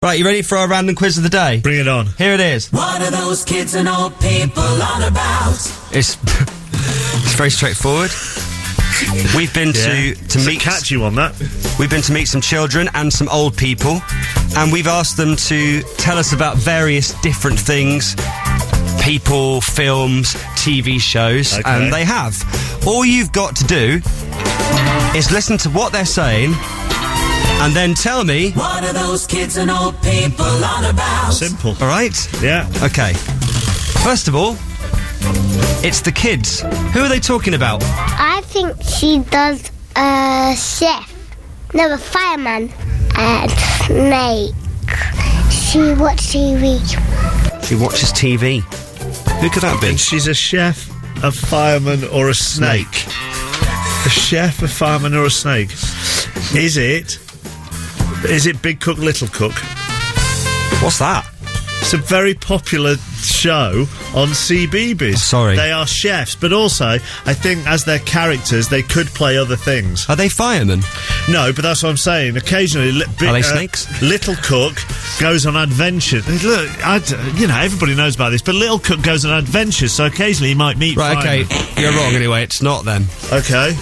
Right, you ready for our random quiz of the day? Bring it on. Here it is. What are those kids and old people on about? It's very straightforward. We've been to meet... catch you on that. We've been to meet some children and some old people, and we've asked them to tell us about various different things, people, films, TV shows, and they have. All you've got to do is listen to what they're saying, and then tell me... What are those kids and old people on about? Simple. All right? Yeah. Okay. First of all, it's the kids. Who are they talking about? I think she does a chef. No, a fireman. And snake. She watches TV. She watches TV. Who could that be? And she's a chef, a fireman, or a snake. A chef, a fireman, or a snake. Is it Big Cook, Little Cook? What's that? It's a very popular show on CBeebies. Sorry. They are chefs, but also, I think as their characters, they could play other things. Are they firemen? No, but that's what I'm saying. Occasionally... Are they snakes? Little Cook goes on adventures. Look, everybody knows about this, but Little Cook goes on adventures, so occasionally he might meet firemen. Right, okay, you're wrong anyway, it's not then. Okay.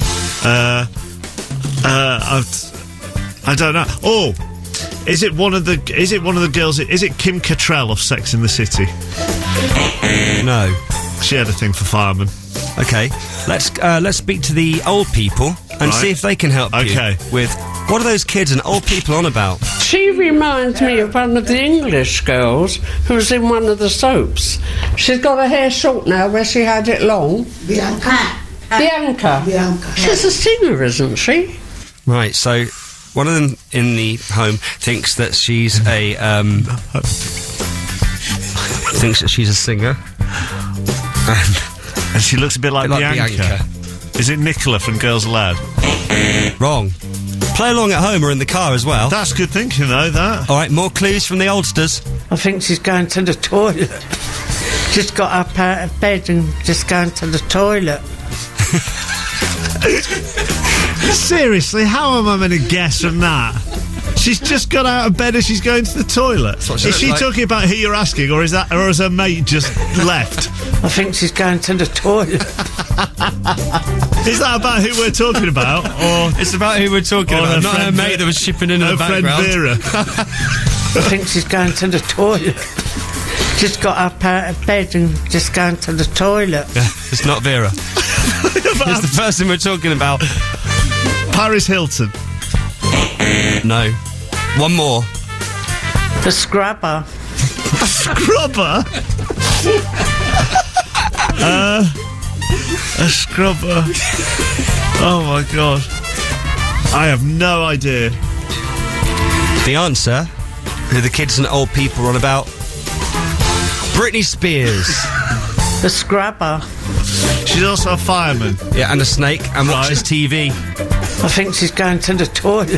I don't know. Oh, is it one of the girls? Is it Kim Cattrall of Sex and the City? No. She had a thing for firemen. Okay, let's speak to the old people and see if they can help you with what are those kids and old people on about. She reminds me of one of the English girls who's in one of the soaps. She's got her hair short now where she had it long. Bianca. She's a singer, isn't she? Right, so one of them in the home thinks that she's a singer, and she looks a bit like Bianca. Is it Nicola from Girls Aloud? Wrong. Play along at home or in the car as well. That's good thinking, though. That. All right, more clues from the oldsters. I think she's going to the toilet. She's got up out of bed and just going to the toilet. Seriously, how am I meant to guess from that? She's just got out of bed and she's going to the toilet. Is she talking about who you're asking, or has her mate just left? I think she's going to the toilet. Is that about who we're talking about, or it's about who we're talking about? Not her mate that was shipping in the background. Her friend Vera. I think she's going to the toilet. Just got up out of bed and just going to the toilet. Yeah, it's not Vera. It's the person we're talking about. Paris Hilton. No. One more. The scrubber. A scrubber? A scrubber. Oh my god. I have no idea. The answer, who the kids and old people are on about, Britney Spears. The scrubber. She's also a fireman. Yeah, and a snake, and watches TV. I think she's going to the toilet.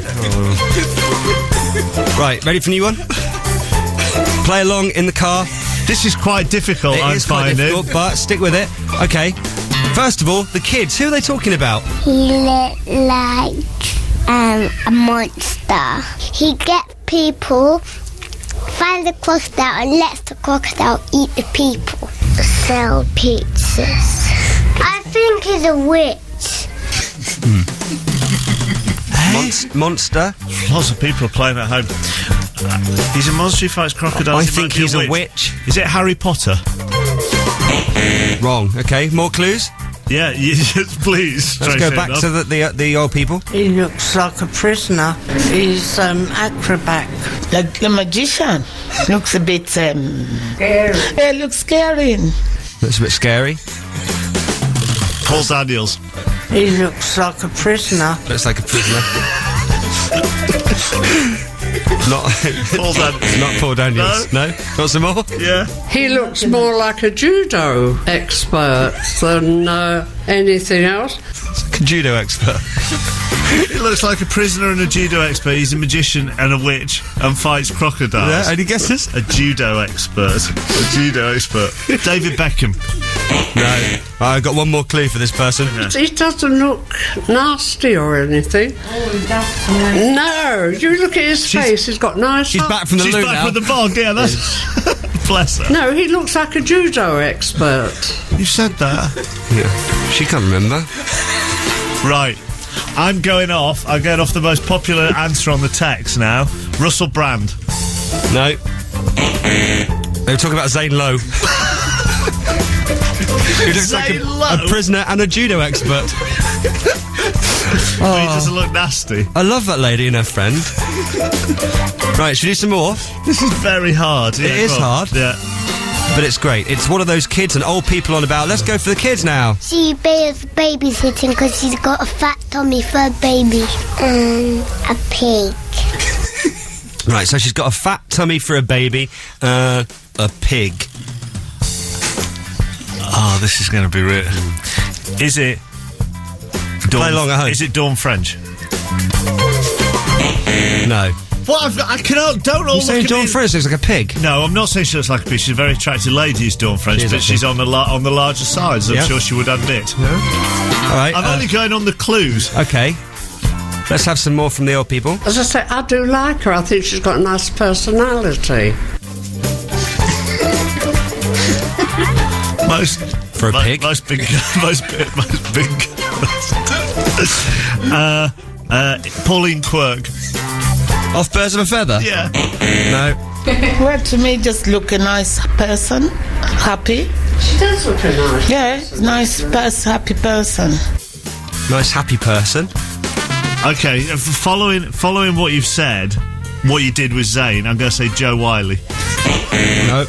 Right, ready for a new one? Play along in the car. This is quite difficult, I'm finding. Quite difficult, but stick with it. Okay. First of all, the kids. Who are they talking about? He looked like a monster. He gets people, finds the crocodile, and lets the crocodile eat the people. Sell pizzas. I think he's a witch. Monster. Lots of people are playing at home. He's a monster who fights crocodiles. I think he's a witch. Is it Harry Potter? Wrong. Okay, more clues? Yeah, please. Let's go back to the old people. He looks like a prisoner. He's acrobat. Like the magician. Looks a bit scary. Yeah, looks scary. Looks a bit scary. Paul Daniels. He looks like a prisoner. Looks like a prisoner. Not Paul Daniels. No? Got some more? Yeah. He looks more like a judo expert than anything else. Like a judo expert. He looks like a prisoner and a judo expert. He's a magician and a witch and fights crocodiles. Yeah, any guesses? A judo expert. David Beckham. No. I've got one more clue for this person. He doesn't look nasty or anything. Oh, he doesn't. No, you look at his face. He's got nice. She's back from the She's loo back now. from the bog, yeah, that's... Bless her. No, he looks like a judo expert. You said that. Yeah. She can't remember. Right. I'm going off the most popular answer on the text now. Russell Brand. No. They were talking about Zane Lowe. He looks like Zane Lowe? a prisoner and a judo expert. He doesn't look nasty. I love that lady and her friend. Right, should we do some more? This is very hard. Yeah, It is go on. hard. Yeah. But it's great. It's one of those kids and old people on about, let's go for the kids now. She bears babysitting because she's got a fat tummy for a baby. And a pig. Right, so she's got a fat tummy for a baby, a pig. Oh, this is going to be real. Is it... Play along at home. Is it Dawn French? No. What? I cannot... Don't all You're saying look at Dawn me. French looks like a pig? No, I'm not saying she looks like a pig. She's a very attractive lady, is Dawn French, She is, but actually. she's on the larger side, as I'm Yeah. sure she would admit. All right. I'm only going on the clues. Okay. Let's have some more from the old people. As I say, I do like her. I think she's got a nice personality. Most For a pig? most big, most big. Pauline Quirk. Off Birds of a Feather? Yeah. No. Well, to me, just look a nice person, happy. She does look a nice. Yeah, nice person, happy person. Nice, happy person. Okay, following what you've said, what you did with Zayn, I'm going to say Joe Wiley. No.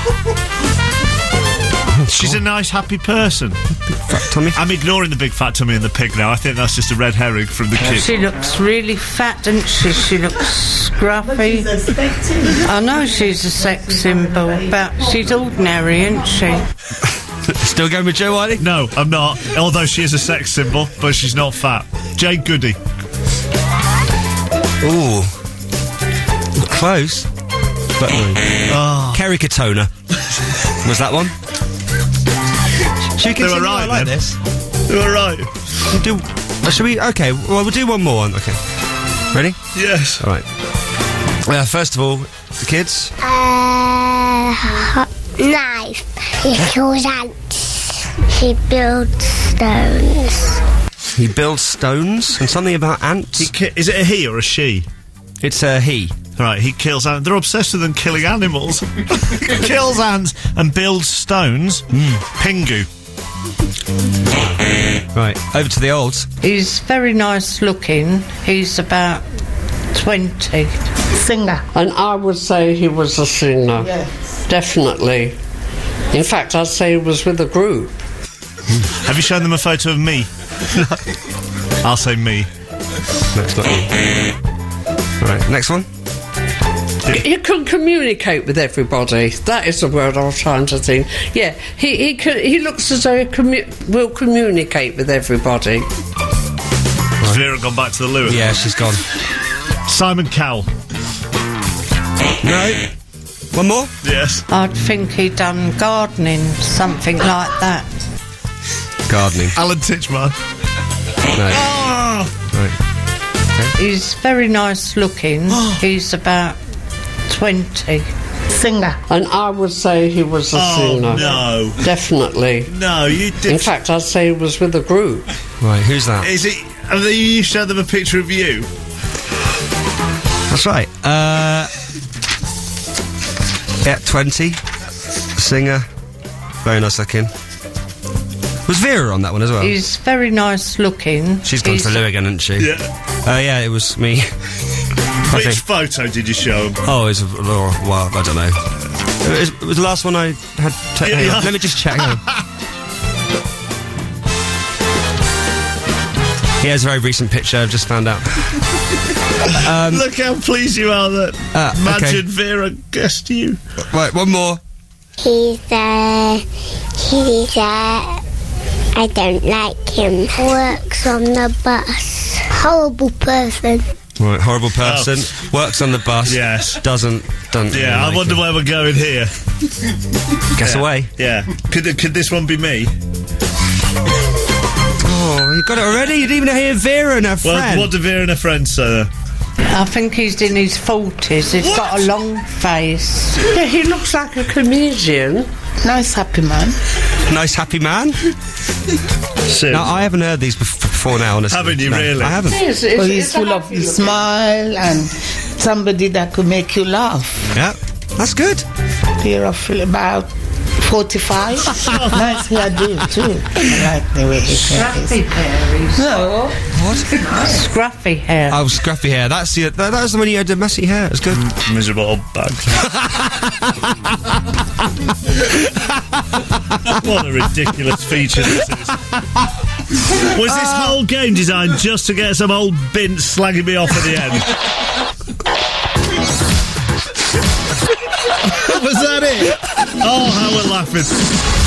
She's a nice, happy person. Fat tummy. I'm ignoring the big fat tummy and the pig now. I think that's just a red herring from the kid. She looks really fat, doesn't she? She looks scruffy. I know she's a sex symbol, but she's ordinary, isn't she? Still going with Joe Wiley? No, I'm not. Although she is a sex symbol, but she's not fat. Jane Goody. Ooh. Close. But no. Kerry Katona. Was that one? Should we They were continue? right, I like then. this. You were right. Should we? Okay, well, we'll do one more. Okay. Ready? Yes. All right. First of all, the kids. Nice. He kills ants. He builds stones. He builds stones and something about ants. Is it a he or a she? It's a he. Right, he kills ants. They're obsessed with them killing animals. Kills ants and builds stones. Pingu. Right, over to the olds. He's very nice looking. He's about 20. Singer. And I would say he was a singer. Yes. Definitely. In fact, I'd say he was with a group. Have you shown them a photo of me? I'll say me. No, it's not you. Right, next one. He can communicate with everybody. That is the word I was trying to think. Yeah, he looks as though he will communicate with everybody. Has Vera gone back to the loo? Yeah, she's gone. Simon Cowell. No. One more? Yes. I'd think he'd done gardening, something like that. Gardening. Alan Titchmarsh. No. Oh! Right. He's very nice looking. He's about 20. Singer. And I would say he was a singer. No. Definitely. No, you did. In fact, I'd say he was with a group. Right, who's that? Is it? Have you showed them a picture of you? That's right. Yeah, 20. Singer. Very nice looking. Was Vera on that one as well? He's very nice looking. She's gone to the loo again, hasn't she? Yeah. Yeah, it was me. Which photo did you show them? Oh, it was a little while. I don't know. It was the last one I had. Hang on, let me just check. Hang on. He has a very recent picture. I've just found out. Look how pleased you are that Imagine Vera guessed you. Right, one more. He's I don't like him. Works on the bus. Horrible person. Right, horrible person. Works on the bus. Yes. Doesn't. Yeah, I wonder where we're going here. Guess away. Yeah. Could this one be me? Oh, you got it already? You didn't even hear Vera and her friend. Well, what do Vera and her friend say? I think he's in his 40s. He's got a long face. Yeah, he looks like a comedian. Nice, happy man. Nice, happy man? No, I haven't heard these before now, honestly. Haven't you, really? I haven't. Well, he's full of smile and somebody that could make you laugh. Yeah, that's good. You're about 45. Nice hairdo, too. I like the way his hair is. Scruffy hair. No. What? Scruffy hair. Oh, scruffy hair. That was the one you had the messy hair. It was good. Miserable old bag. What a ridiculous feature this is. Was this whole game designed just to get some old bint slagging me off at the end? Was that it? Oh, how we're laughing.